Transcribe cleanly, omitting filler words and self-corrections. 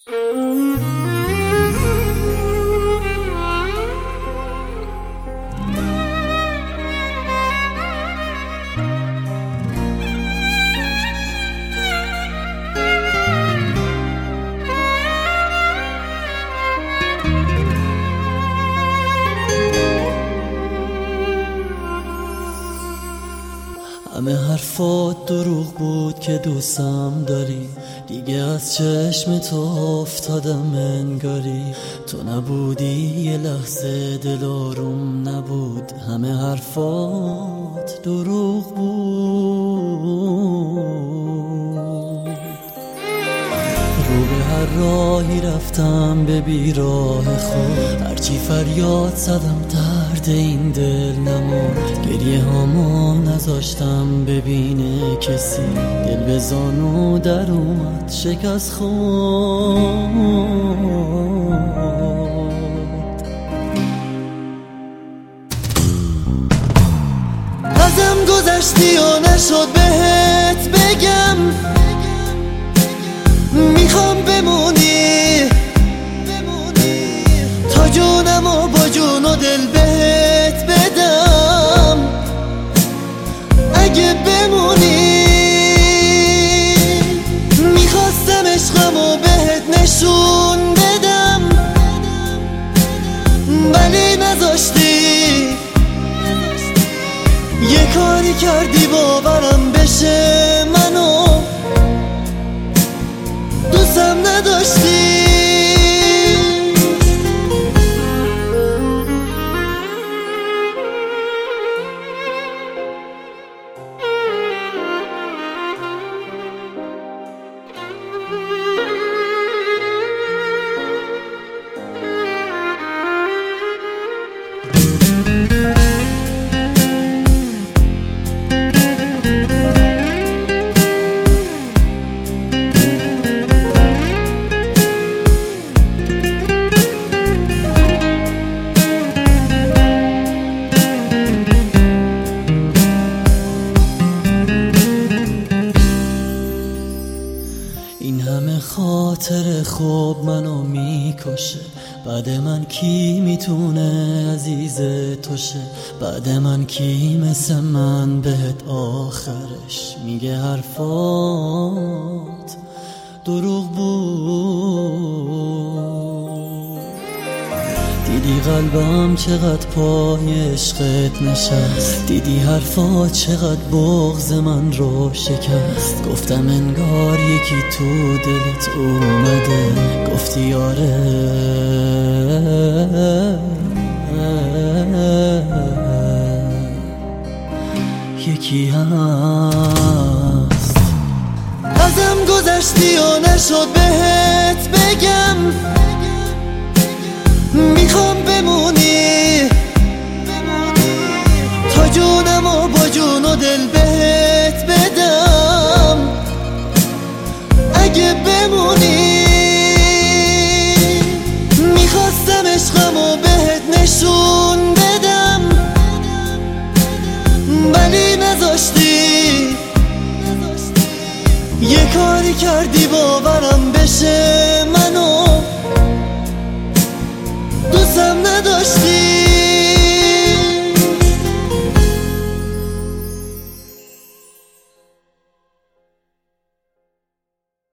همه حرفات دروغ بود که دوستم داری، دیگه از چشم تو افتادم انگاری. تو نبودی یه لحظه دل آروم نبود، همه حرفات دروغ بود. رو به هر راهی رفتم به بیراه خود، هرچی فریاد زدم درد این دل نمرد. گریه هامو نذاشتم ببینه کسی، دل به زانو در اومد شکست خود. ازم گذشتی و نشد بهت بگم، میخوام بمونی تا جونم و با جون و دل بهت بدم. اگه بمونی میخواستم عشقم و بهت نشون بدم، ولی نذاشتی. یه کاری کردی باورم بشه، منو دوستم نداشتی. این همه خاطر خوب منو میکشه، بعد من کی میتونه عزیز تو شه؟ بعد من کی مثل من بهت آخرش میگه حرفات دروغ بود. دیدی قلبم چقدر پای عشقت نشست، دیدی حرفات چقدر بغض من رو شکست. گفتم انگار یکی تو دلت اومده، گفتی آره یکی هست. ازم گذشتی و نشد بهت بگم، میخوام بمونی تا جونم و با جون و دل بهت بدم. اگه بمونی میخواستم عشقم و بهت نشون بدم، ولی نذاشتی. یه کاری کردی باورم بشه،